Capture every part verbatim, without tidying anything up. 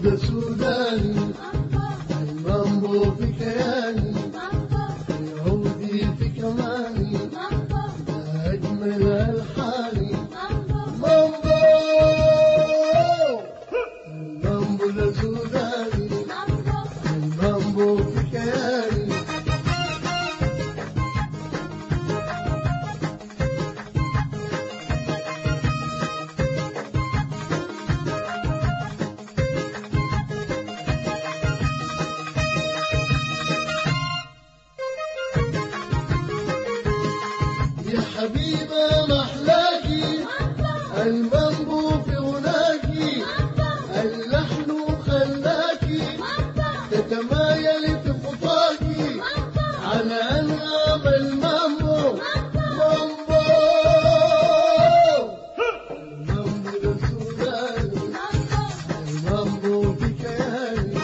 ده سوداني، المامبو في كياني، العودي في كماني، ده أجمل ألحاني. مامبو المامبو ده سوداني، المامبو في كياني. يا حبيبة محلاكي، المامبو في غناكي، اللحن خلاكي تتمايل في خطاكي على أنغام المامبو. مامبو المامبو ده سوداني، المامبو في كياني.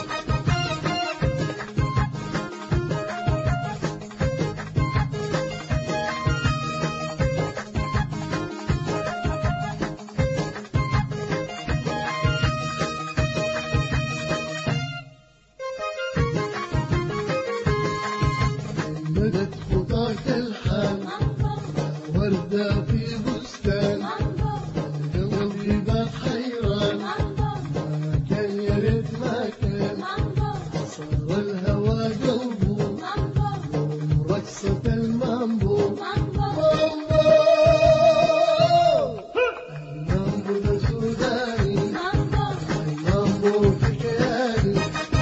مدت خطاك الحال، وردة في بستان، قلبي بات حيران، ما كان يا ريت ما كان، صار الهوى قلبه رقصة المامبو. مامبو المامبو ده سوداني، المامبو في كياني.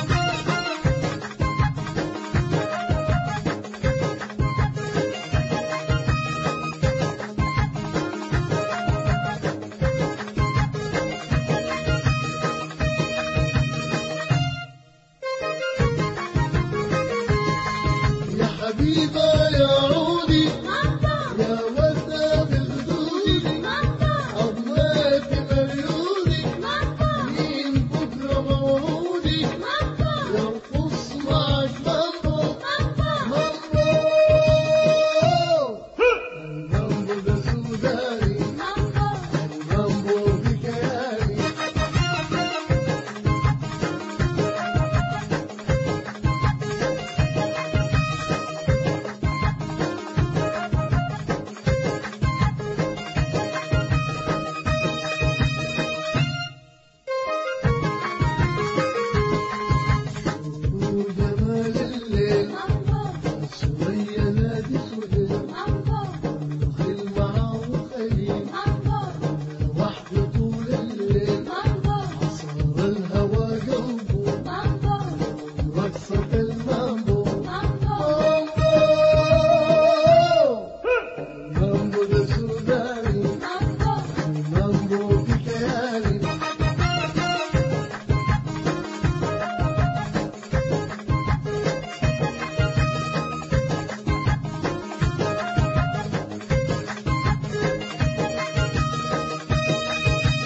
يا حبيبة يا عودي، يا وردة بالخدود، أضميت مريودي، مين بكرة موعودي، يرقص معك مامبو. مامبو المامبو ده سوداني، المامبو في كياني. جمال الليل شوية نادي سودان، خيل معاه خليل وحده طول الليل، عصار الهوى قلبه رقصة المامبو. مامبو المامبو ده سوداني، المامبو في كياني.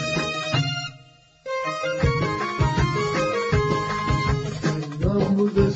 المامبو ده